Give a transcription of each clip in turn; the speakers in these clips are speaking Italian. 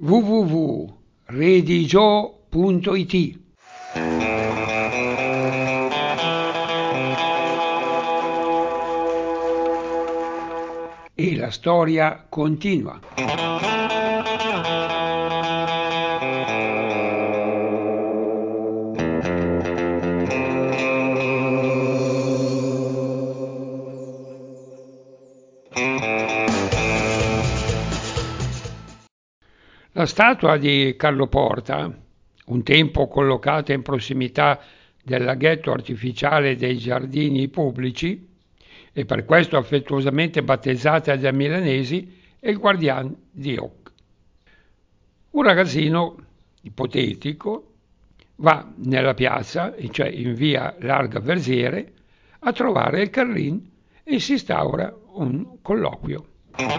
www.redigio.it. E la storia continua. La statua di Carlo Porta, un tempo collocata in prossimità del laghetto artificiale dei giardini pubblici e per questo affettuosamente battezzata dai milanesi, è il Guardian di Oc. Un ragazzino ipotetico va nella piazza, cioè in via Larga Versiere, a trovare il Carlin e si instaura un colloquio.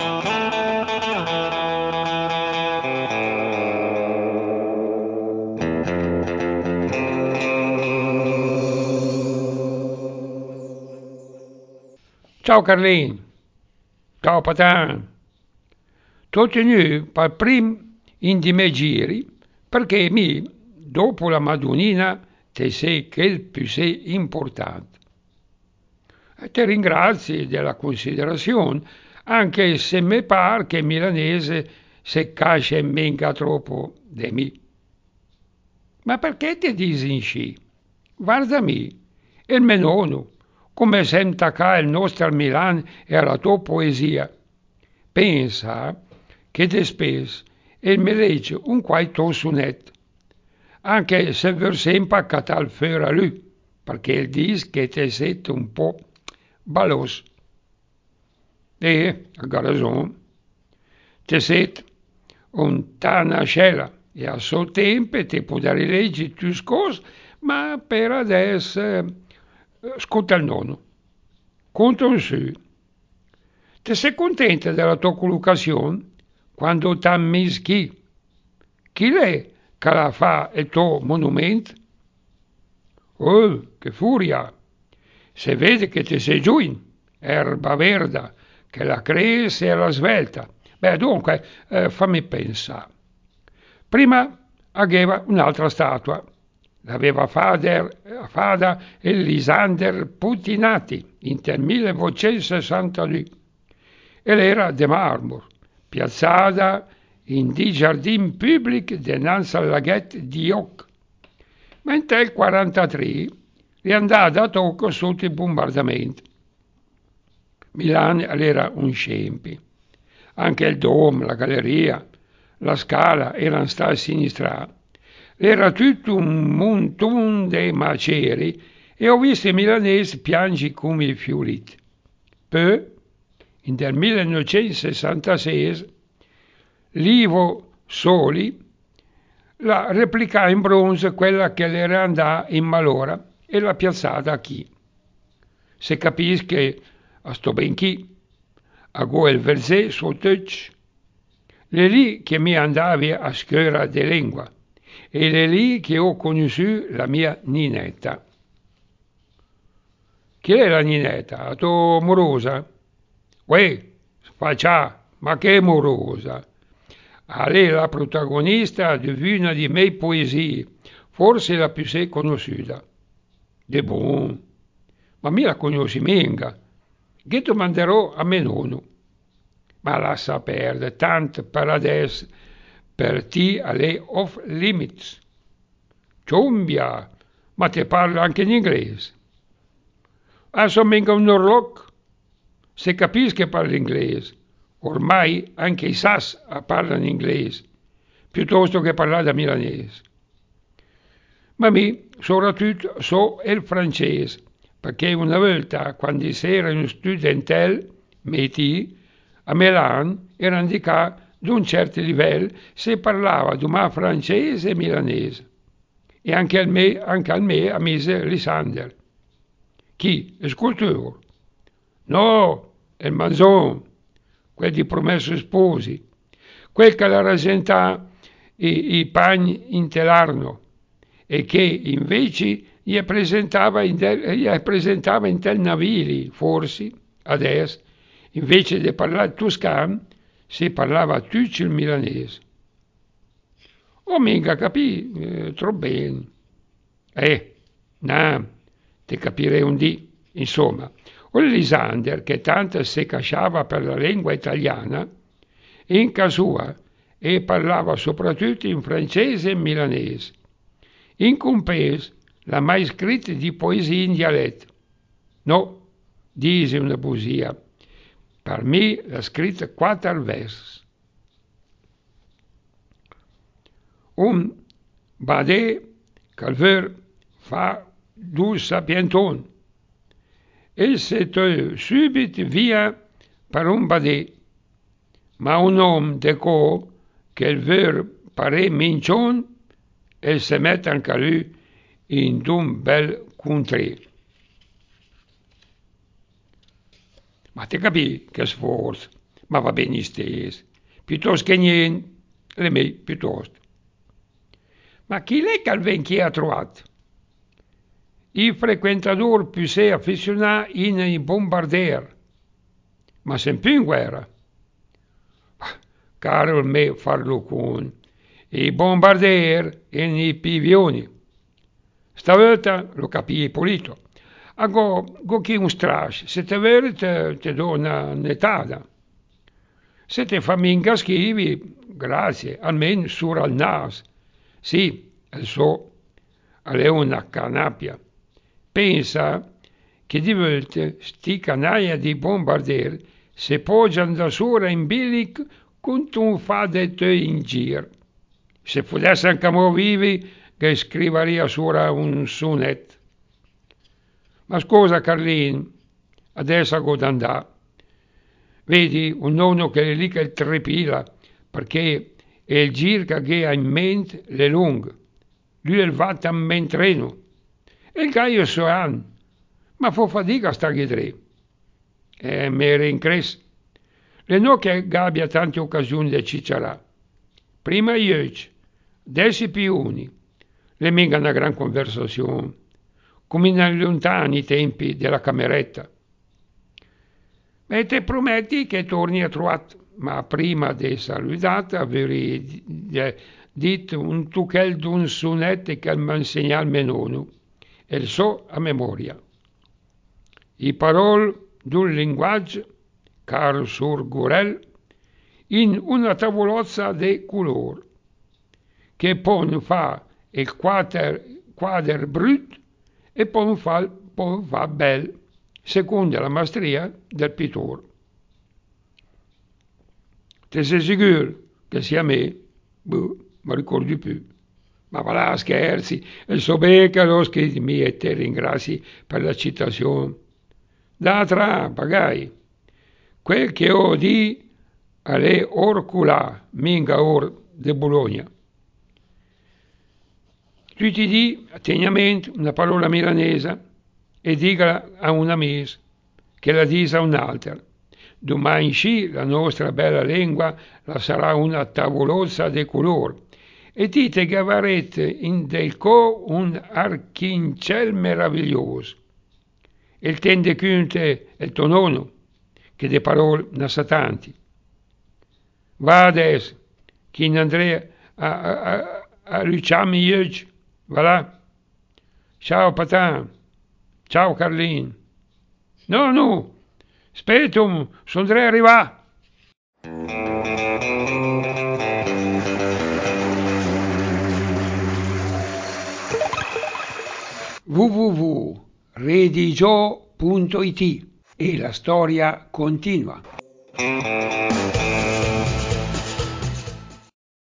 Ciao Carlin, ciao Patan. T'ho tenu per prim in di me giri perché dopo la Madonnina, te sei quel più sei importante. E te ringrazi della considerazione, anche se mi par che milanese se cascia in menga troppo di me. Ma perché ti dici in sci? Guardami, il mio nonno, come senta ca il nostro Milan e la tua poesia. Pensa che de spes il mi legge un quaito sonetto, anche se ver sempre catal fuori a lui, perché il dis che te siete un po' balos. Ha ragione, te siete un tanascella e a suo tempo ti può dare leggi tu scos, ma per adesso ascolta il nonno. Conta un su. Te sei contenta della tua collocazione? Quando t'ha messo chi? Chi l'è che la fa il tuo monumento? Oh, che furia! Se vede che ti sei giù, erba verda, che la cresce e la svelta. Beh, dunque, fammi pensare. Prima aveva un'altra statua. L'aveva fada Elisander Putinati nel 1962 ed era di marmo, piazzata in di giardin pubblic dinanzi al laghetto di Oc. Mentre nel 1943 è andata a tocco sotto i bombardamenti. Milano era un scempi. Anche il Dom, la galleria, la scala erano stati sinistrati. Era tutto un montone di maceri e ho visto i milanesi piangere come i fioriti. Poi, nel 1966, Livo Soli la replicò in bronzo quella che le era andata in malora e l'ha piazzata a chi. Se capisci che a sto ben chi, a quel versè suo touch, è lì che mi andavi a scuola di lingua ed è lì che ho conosciuto la mia ninetta. Chi è la ninetta? La tua morosa? Uè, faccia, ma che morosa! Lei è la protagonista di una di mie poesie, forse la più sei conosciuta. De buon, ma mi la conosci menga, che ti manderò a me nonno. Ma lascia perdere, tanto per adesso, per te è off limits. Ciombia, ma te parlo anche in inglese. Sono mica un orlog, se capisci che parli inglese. Ormai anche i SAS parlano inglese, piuttosto che parlare da milanese. Ma soprattutto, so il francese, perché una volta, quando si era in studentel, a Milan, era indicato di un certo livello, si parlava di ma francese e milanese. E anche a me a mise Lysander. Chi? Il scultore? No, il Manzon, quel di Promesso Sposi, quel che la rasenta i pagni in telarno e che invece gli presentava in tel navili, forse, adesso, invece di parlare toscano, si parlava tutto il milanese. O mica capì troppo bene. No, te capirei un dì. Insomma, Olisander, che tanto si casciava per la lingua italiana, in casa sua e parlava soprattutto in francese e milanese. In compenso, l'ha mai scritto di poesie in dialetto. No, dice una poesia. Per me l'ha scritta 4 versi. Un badè calver fa du sapienton e se te subito via per un badè, ma un uomo de co che il ver pare mincion e se mette anche lui in un bel country. Ma te capì che sforzo, ma va bene stesso, piuttosto che niente, le me piuttosto. Ma chi è che il ha trovato? Il frequentatore più sei affezionato in bombardier, ma sempre in guerra. Caro me farlo con i bombardier e i pivioni. Stavolta lo capì Polito. A go chi un strash, se te veri te do un'etada. Se te fammi ingaschivi, grazie, almeno sura al naso. Sì, so, è una canapia. Pensa che di volte sti canaglia di bombardier se poggiano da sopra in bilic con un fa de te in giro. Se potesse anche mo vivi, che scriveria sopra un sonetto. Ma scusa Carlin, adesso go d'andà. Vedi un nonno che è lì che trepila, perché è il giro che ha in mente le lunghe. Lui è il vatta in treno. E il gaio so anni, ma fa fatica a stare tre. E mi rincres. Le no che abbia tante occasioni di cicciarà. Prima io, adesso i piuni. Le minga una gran conversazione, come in lontani tempi della cameretta. E te prometti che torni a trovare, ma prima di salutare avrei detto un tuchel d'un sonetto che mi insegna il menonu, e il so a memoria. I parole d'un linguaggio, caro sur Gurel, in una tavolozza de color, che poi fa il quader brut e poi fa bel, secondo la maestria del pittore. Te sei sicuro che sia me? Boh, ma ricordi più. Ma va là, scherzi, e so bene che l'ho scritto mio e te ringrazi per la citazione. D'altra, pagai. Quel che ho di è orculà, minga or de Bologna. Tu ti di, attegnamente, una parola milanese e digala a un amico, che la disa a un'altra. Domani sci la nostra bella lingua la sarà una tavolozza de color e dite che avrete in del co un archincel meraviglioso. Il tende cunte il tonono, che de parole ne sa tanti. Va adesso, chi ne andrea a Luciami Iuc, va là. Ciao Patan, ciao Carlin. No, aspetta, sono andrei a arrivare. www.redigio.it e la storia continua.